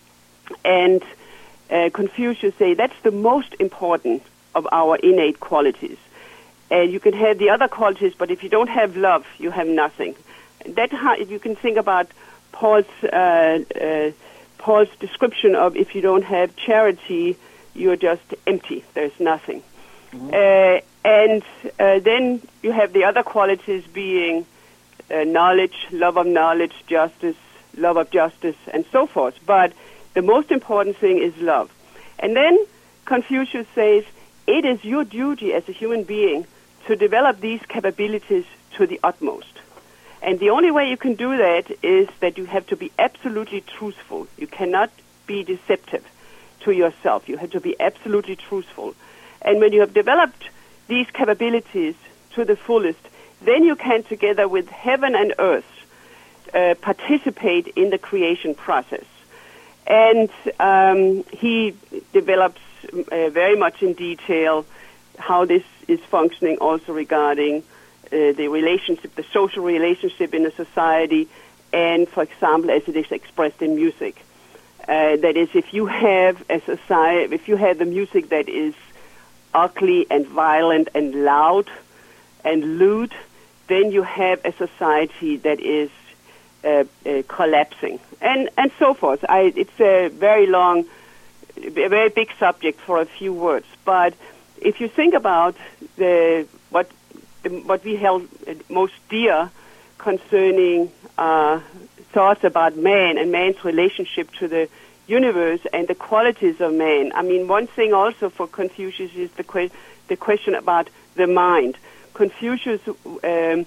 [SPEAKER 2] And uh, Confucius say that's the most important of our innate qualities. And you can have the other qualities, but if you don't have love, you have nothing. That how, you can think about Paul's uh, uh, Paul's description of if you don't have charity, you're just empty. There's nothing. Mm-hmm. Uh, and uh, then you have the other qualities being uh, knowledge, love of knowledge, justice, love of justice, and so forth. But the most important thing is love. And then Confucius says, it is your duty as a human being to develop these capabilities to the utmost. And the only way you can do that is that you have to be absolutely truthful. You cannot be deceptive. to yourself. You have to be absolutely truthful. And when you have developed these capabilities to the fullest, then you can, together with heaven and earth, uh, participate in the creation process. And um, he develops uh, very much in detail how this is functioning also regarding uh, the relationship, the social relationship in a society, and, for example, as it is expressed in music. Uh, that is, if you have a society, if you have the music that is ugly and violent and loud and lewd, then you have a society that is uh, uh, collapsing, and and so forth. I, it's a very long, a very big subject for a few words. But if you think about the what the, what we held most dear concerning uh, thoughts about man and man's relationship to the universe and the qualities of man. I mean, one thing also for Confucius is the que- the question about the mind. Confucius um,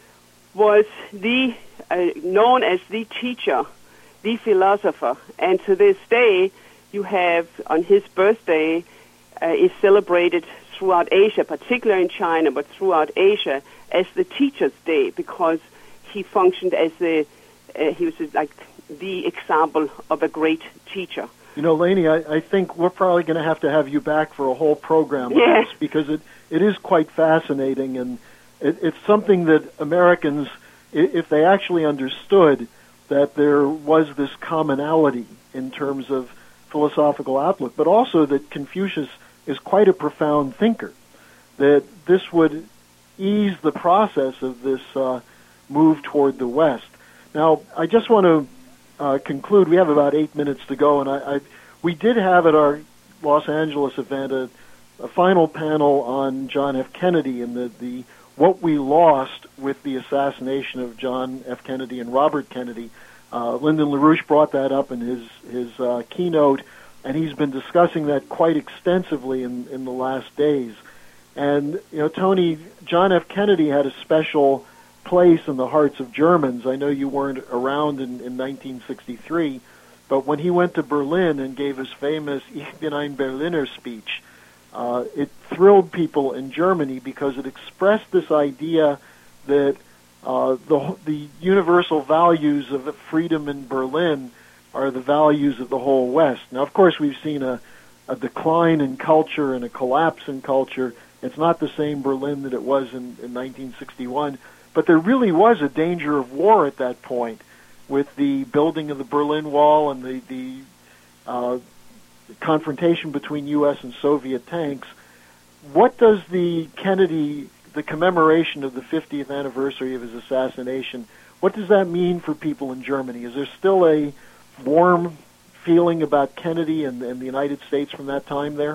[SPEAKER 2] was the uh, known as the teacher, the philosopher, and to this day, you have on his birthday uh, is celebrated throughout Asia, particularly in China, but throughout Asia, as the Teacher's Day, because he functioned as the uh, he was like the example of a great teacher.
[SPEAKER 1] You know, Lainey, I, I think we're probably going to have to have you back for a whole program on
[SPEAKER 2] yes.
[SPEAKER 1] this, because it, it is quite fascinating, and it, it's something that Americans, if they actually understood that there was this commonality in terms of philosophical outlook, but also that Confucius is quite a profound thinker, that this would ease the process of this uh, move toward the West. Now, I just want to uh, conclude. We have about eight minutes to go, and I, I we did have at our Los Angeles event a, a final panel on John F. Kennedy and the, the what we lost with the assassination of John F. Kennedy and Robert Kennedy. Uh, Lyndon LaRouche brought that up in his his uh, keynote, and he's been discussing that quite extensively in, in the last days. And, you know, Tony, John F. Kennedy had a special place in the hearts of Germans. I know you weren't around in, in nineteen sixty-three, but when he went to Berlin and gave his famous Ich bin ein Berliner speech, uh, it thrilled people in Germany because it expressed this idea that uh, the, the universal values of freedom in Berlin are the values of the whole West. Now, of course, we've seen a, a decline in culture and a collapse in culture. It's not the same Berlin that it was in, in nineteen sixty-one. But there really was a danger of war at that point with the building of the Berlin Wall and the, the uh, confrontation between U S and Soviet tanks. What does the Kennedy, the commemoration of the fiftieth anniversary of his assassination, what does that mean for people in Germany? Is there still a warm feeling about Kennedy and, and the United States from that time there?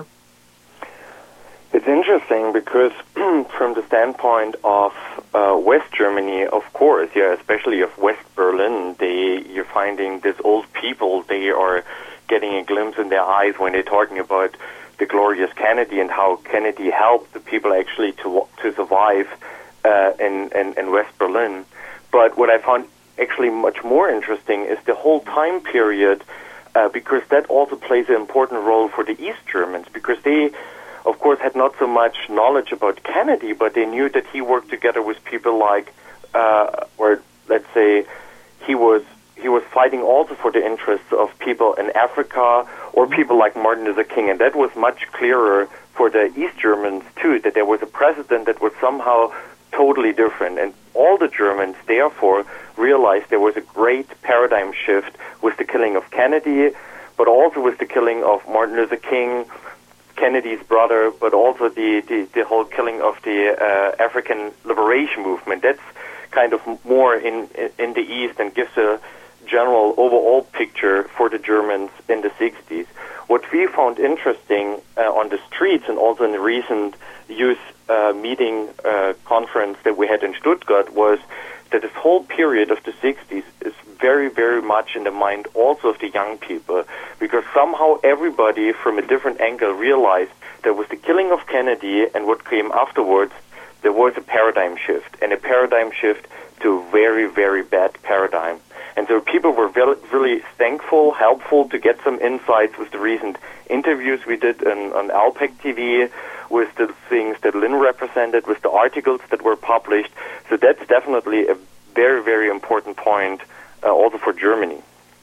[SPEAKER 3] It's interesting because from the standpoint of uh, West Germany, of course, yeah, especially of West Berlin, they you're finding these old people, they are getting a glimpse in their eyes when they're talking about the glorious Kennedy and how Kennedy helped the people actually to to survive uh, in, in, in West Berlin. But what I found actually much more interesting is the whole time period, uh, because that also plays an important role for the East Germans, because they, of course, had not so much knowledge about Kennedy, but they knew that he worked together with people like, uh, or let's say, he was he was fighting also for the interests of people in Africa or people like Martin Luther King, and that was much clearer for the East Germans too, that there was a president that was somehow totally different, and all the Germans therefore realized there was a great paradigm shift with the killing of Kennedy, but also with the killing of Martin Luther King, Kennedy's brother, but also the, the, the whole killing of the uh, African liberation movement. That's kind of more in in the East and gives a general overall picture for the Germans in the sixties. What we found interesting uh, on the streets and also in the recent youth uh, meeting uh, conference that we had in Stuttgart was that this whole period of the sixties is very, very much in the mind also of the young people, because somehow everybody from a different angle realized that with the killing of Kennedy and what came afterwards, there was a paradigm shift, and a paradigm shift to a very, very bad paradigm. And so people were very, really thankful, helpful to get some insights with the recent interviews we did on, on Alpec T V, with the things that Lynn represented, with the articles that were published. So that's definitely a very, very important point uh, also for Germany.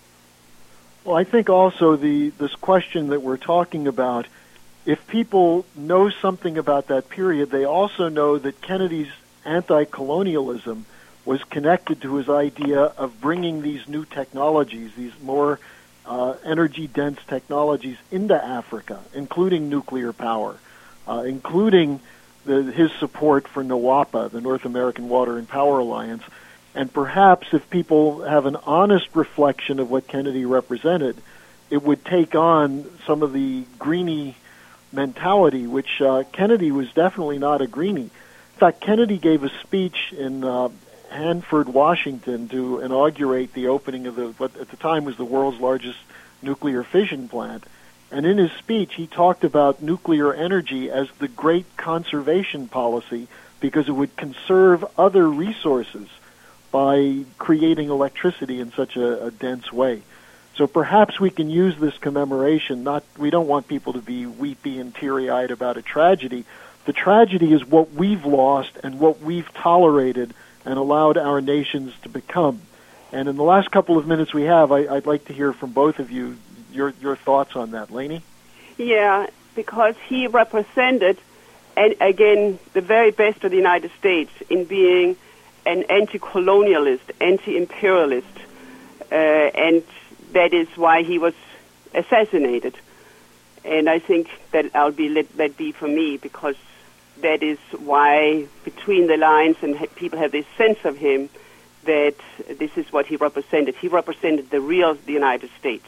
[SPEAKER 1] Well, I think also the this question that we're talking about, if people know something about that period, they also know that Kennedy's anti-colonialism was connected to his idea of bringing these new technologies, these more uh, energy-dense technologies into Africa, including nuclear power, uh, including the, his support for NOWAPA, the North American Water and Power Alliance. And perhaps if people have an honest reflection of what Kennedy represented, it would take on some of the greenie mentality, which uh, Kennedy was definitely not a greenie. In fact, Kennedy gave a speech in uh, Hanford, Washington, to inaugurate the opening of the what at the time was the world's largest nuclear fission plant. And in his speech, he talked about nuclear energy as the great conservation policy because it would conserve other resources by creating electricity in such a, a dense way. So perhaps we can use this commemoration. Not, we don't want people to be weepy and teary-eyed about a tragedy. The tragedy is what we've lost and what we've tolerated and allowed our nations to become. And in the last couple of minutes we have, I, I'd like to hear from both of you your your thoughts on that. Lainey?
[SPEAKER 2] Yeah, because he represented, and again, the very best of the United States in being an anti-colonialist, anti-imperialist, uh, and that is why he was assassinated. And I think that I'll be let that be for me, because that is why between the lines and ha- people have this sense of him that this is what he represented. He represented the real the United States.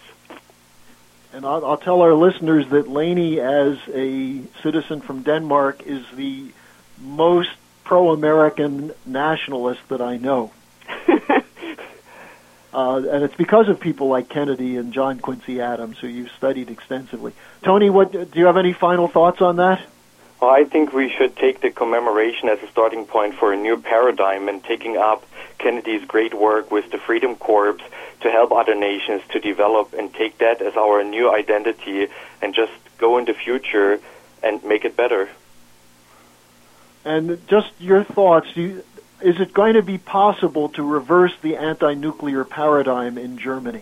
[SPEAKER 1] And I'll, I'll tell our listeners that Lainey, as a citizen from Denmark, is the most pro-American nationalist that I know. uh, and it's because of people like Kennedy and John Quincy Adams, who you've studied extensively. Tony, what do you have any final thoughts on that?
[SPEAKER 3] Well, I think we should take the commemoration as a starting point for a new paradigm and taking up Kennedy's great work with the Freedom Corps to help other nations to develop and take that as our new identity and just go in the future and make it better.
[SPEAKER 1] And just your thoughts, do you, is it going to be possible to reverse the anti-nuclear paradigm in Germany?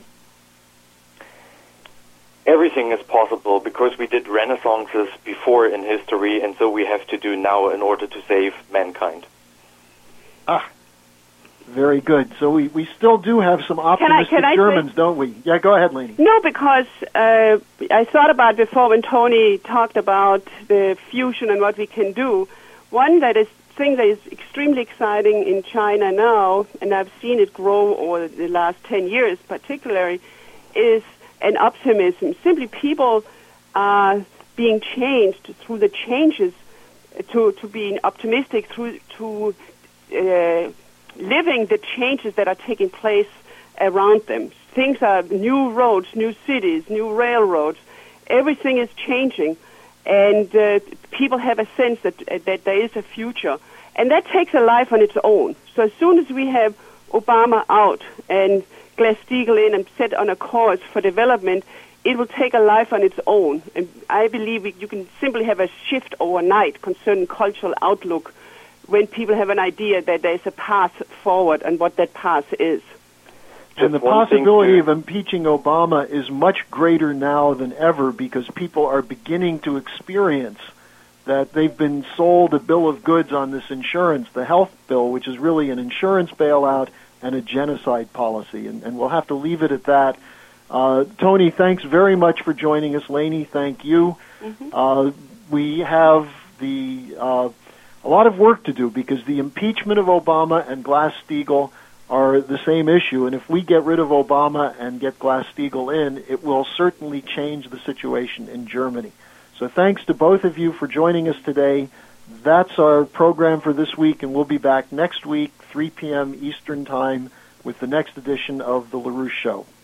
[SPEAKER 3] Everything is possible because we did renaissances before in history, and so we have to do now in order to save mankind.
[SPEAKER 1] Ah, very good. So we, we still do have some optimistic
[SPEAKER 2] can I, can I
[SPEAKER 1] Germans,
[SPEAKER 2] say,
[SPEAKER 1] don't we? Yeah, go ahead, Lainey.
[SPEAKER 2] No, because uh, I thought about before when Tony talked about the fusion and what we can do. One that is thing that is extremely exciting in China now, and I've seen it grow over the last ten years particularly, is an optimism. Simply people are being changed through the changes to, to being optimistic, through to uh, living the changes that are taking place around them. Things are new roads, new cities, new railroads. Everything is changing, and uh, people have a sense that uh, that there is a future, and that takes a life on its own. So as soon as we have Obama out and Glass-Steagall in and set on a course for development, it will take a life on its own. And I believe we, you can simply have a shift overnight concerning cultural outlook when people have an idea that there is a path forward and what that path is.
[SPEAKER 1] And the possibility of impeaching Obama is much greater now than ever because people are beginning to experience that they've been sold a bill of goods on this insurance, the health bill, which is really an insurance bailout and a genocide policy. And, and we'll have to leave it at that. Uh, Tony, thanks very much for joining us. Lainey, thank you. Mm-hmm. Uh, we have the uh, a lot of work to do because the impeachment of Obama and Glass-Steagall are the same issue. And if we get rid of Obama and get Glass-Steagall in, it will certainly change the situation in Germany. So thanks to both of you for joining us today. That's our program for this week, and we'll be back next week, three p.m. Eastern Time, with the next edition of The LaRouche Show.